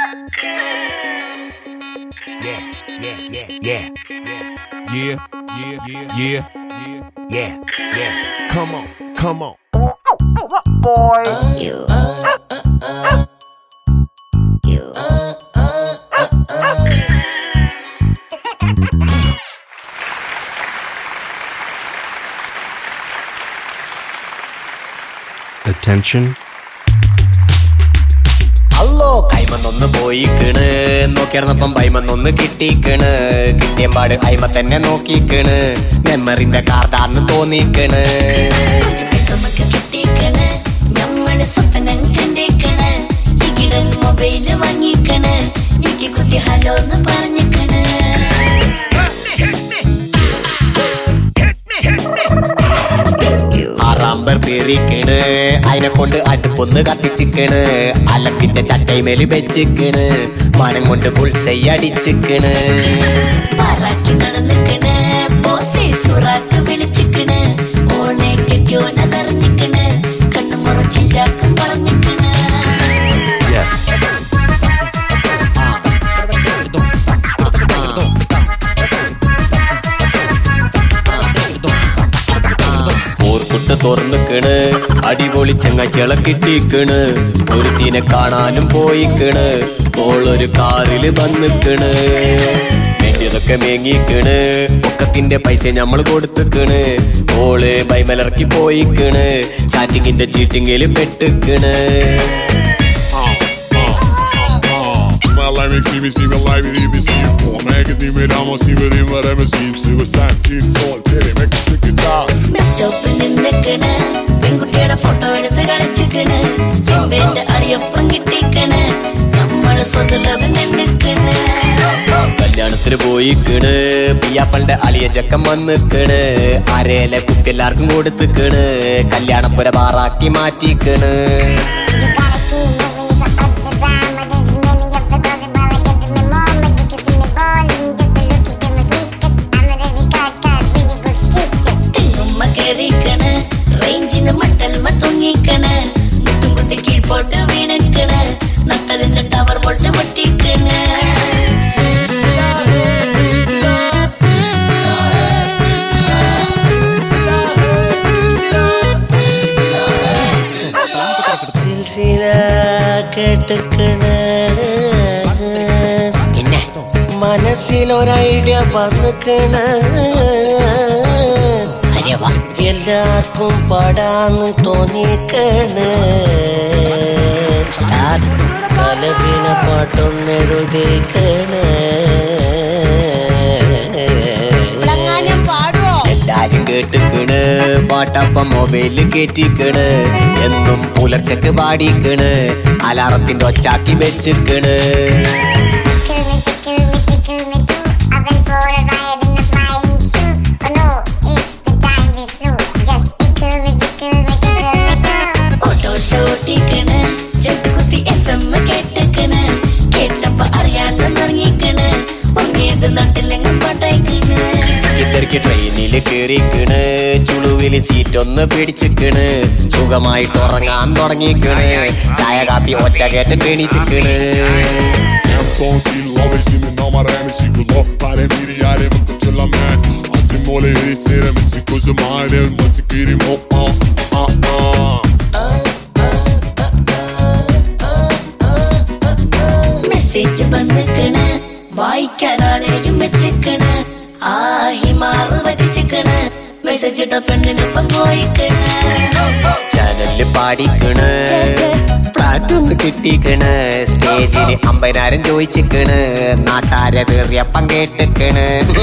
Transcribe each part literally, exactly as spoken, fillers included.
Yeah, yeah, yeah, yeah, yeah, yeah. Come on, come on. Boy. You. You. Attention. അല്ലോ കൈമന്നൊന്ന് പോയിക്കണ് നോക്കിയർന്നപ്പം പൈമന്നൊന്ന് കിട്ടിക്കണ് കിട്ടിയമ്പാട് അയിമ തന്നെ നോക്കിക്കണ് മെമ്മറിന്റെ കാർഡാന്ന് തോന്നിക്കണ് നമ്മള് സ്വപ്നം കണ്ടേക്കണ് ഇകിടൻ മൊബൈല് വാങ്ങിക്കണ് എനിക്ക് കുത്തി ഹലോന്ന് പറഞ്ഞിക്കണ് ആറാമ്പർ പേറിക്കണ് അതിനെ കൊണ്ട് അടുപ്പൊന്ന് കത്തിച്ചിക്കണ് അലക്കിന്റെ ചട്ടൈമേല് വെച്ചിക്കണ് മനം കൊണ്ട് പുൾസൈ അടിച്ചിക്കണ് പാറാക്കി നടന്നിക്കണ് ബോസേ സുറാക്ക് വിളിച്ചിക്കണ് ഓണെ കെട്ടിയോന നിറഞ്ഞിക്കണ് കണ്ണു മുറച്ചില്ലാക്കും പറഞ്ഞിക്കണ് ഓർക്കുട്ട് തുറന്നിക്കണ് അടിപൊളി ചെങ്ങച്ചള കിട്ടിക്കണ് ഒരുത്തിനെ കാണാനും പോയിക്കണ് ഓളൊരു കാറില് വന്നിക്കണ് വേണ്ടിയതൊക്കെ മേങ്ങിക്കണ് ഒക്കത്തിന്റെ പൈസ ഞമ്മള് കൊടുത്തിക്കണ് ഓള് ബൈമലർക്കി പോയിക്കണ് ചാറ്റിങ്ങിന്റെ ചീറ്റിങ്ങില് പെട്ടിക്കണ് Live me, see me, see me, live it, even see me. På mig, det med dem og sige, hvad det var, der med sige. Suicide, din sol, det er ikke så guitar. സ്റ്റോപ്പിൽ നിന്നിക്കണ് പെൺകുട്ടിയുടെ photo എടുത്ത് കളിച്ചിക്കണ് ചെമ്പേന്റെ അടിയൊപ്പം കിട്ടിക്കണ് നമ്മള് സ്വതലോകം നിന്നിക്കണ് കല്യാണത്തിന് പോയിക്കണ് പിയാപ്പളുടെ അളിയ ചക്കം വന്നിക്കണ് അരയിലെ കുട്ടിയെല്ലാവർക്കും കൊടുത്തിക്കണ് കല്യാണപ്പുര ബാറാക്കി മാറ്റിക്കണ് റേഞ്ചിന് മട്ടൽമ തൂങ്ങിക്കണ് മുട്ടും കുത്തി കീഴ്പോട്ട് വീണിക്കണ് നട്ടലിന്റെ ടവർ പൊട്ട് പൊട്ടിക്കണ് കേട്ടിക്കണ് പിന്നെ മനസ്സിലൊരൈഡിയ വന്നിക്കണ് എല്ലാവർക്കും പാടാന്ന് തോന്നിക്കണ് പലവിന പാട്ടൊന്നെഴുതിക്കണ് എല്ലാരും കേട്ടിക്കണ് പാട്ടപ്പം മൊബൈലിൽ കേറ്റിക്കണ് എന്നും പുലർച്ചക്ക് പാടിക്കണ് അലാറത്തിന്റെ ഒച്ചാക്കി വെച്ചിക്കണ് ോട്ടിക്കണ് ചെട്ട് കുത്തി എഫ് എം കേട്ടിക്കണ് കേട്ടപ്പ അറിയാണ്ട് തുടങ്ങിക്കണ് ഒന്നേത് നട്ടിലെങ്ങും പാട്ടായിക്കണ് ഇത്തരക്ക് ട്രെയിനില് കേറിക്കണ് ചുളുവില് സീറ്റൊന്ന് പിടിച്ചിക്കണ് സുഖമായിട്ട് ഉറങ്ങാൻ തുടങ്ങിക്കണ് ചായ കാപ്പി ഒച്ച കേട്ട് തെണിച്ചിക്കണ് Son stil av en simen av meg rei med psykolog. Bare mire jeg er vant til å med. Asi måle i serien med psyko som er en man sikker i moppa. Ah ah. Message വന്നിക്കണ് വായിക്കാൻ ആളെയും വെച്ചിക്കണ് ആ ഹിമാറ് വറ്റിച്ചിക്കണ് message ഇട്ട പെണ്ണിനൊപ്പം പോയിക്കണ് ചാനലില് പാടിക്കണ് പ്ലാറ്റൊന്ന് കിട്ടിക്കണ് സ്റ്റേജില് അമ്പതിനായിരം ചോദിച്ചിക്കണ് നാട്ടാരെ തീറിയപ്പം കേട്ടിക്കണ്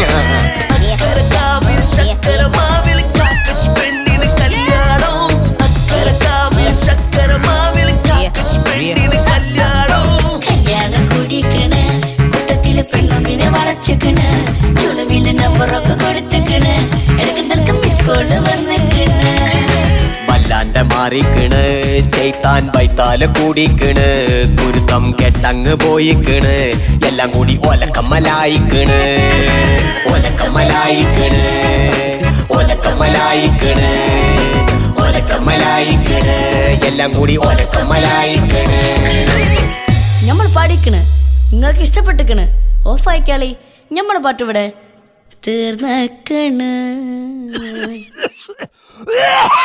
കല്യാണം കൂടിക്കണ് കൂട്ടത്തില് പെണ്ണൊന്നിനെ വളച്ചിക്കണ് ചുളുവില് നമ്പറൊക്കെ കൊടുത്തിക്കണ് ഇടയ്ക്ക് മിസ് കോള് വന്നിക്കണ് വല്ലാണ്ട് മാറിക്കണ് ചെയ്ത്താൻ വൈത്താല കൂടിക്കണ് കുരുത്തം കെട്ടങ്ങ് പോയിക്കണ് എല്ലാം കൂടി ഒലക്കമ്മലായിക്കണ് ഒലക്കമ്മലായിക്കണ് ഒലക്കമ്മലായിക്കണ് ഒലക്കമ്മലായിക്കണ് എല്ലാം കൂടി ഒലക്കമ്മലായിക്കണ് നമ്മൾ പാടിക്കണ്, നിങ്ങൾക്ക് ഇഷ്ടപ്പെട്ടിക്കണ്, ഓഫ് ആയിക്കാളി. ഞമ്മളെ പാട്ട് ഇവിടെ തീർന്നക്കണ്.